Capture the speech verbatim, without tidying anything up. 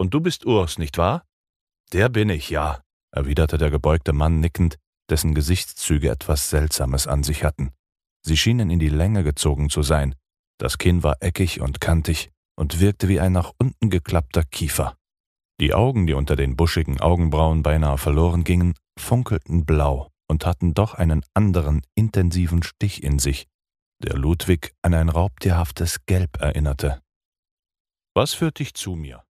Und du bist Urs, nicht wahr?« »Der bin ich, ja«, erwiderte der gebeugte Mann nickend, dessen Gesichtszüge etwas Seltsames an sich hatten. Sie schienen in die Länge gezogen zu sein. Das Kinn war eckig und kantig und wirkte wie ein nach unten geklappter Kiefer. Die Augen, die unter den buschigen Augenbrauen beinahe verloren gingen, funkelten blau und hatten doch einen anderen, intensiven Stich in sich, der Ludwig an ein raubtierhaftes Gelb erinnerte. »Was führt dich zu mir?«